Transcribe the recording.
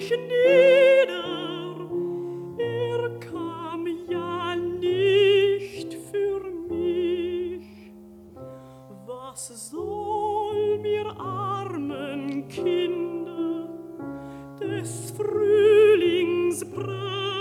sich nieder, er kam ja nicht für mich. Was soll mir armen Kinder des Frühlings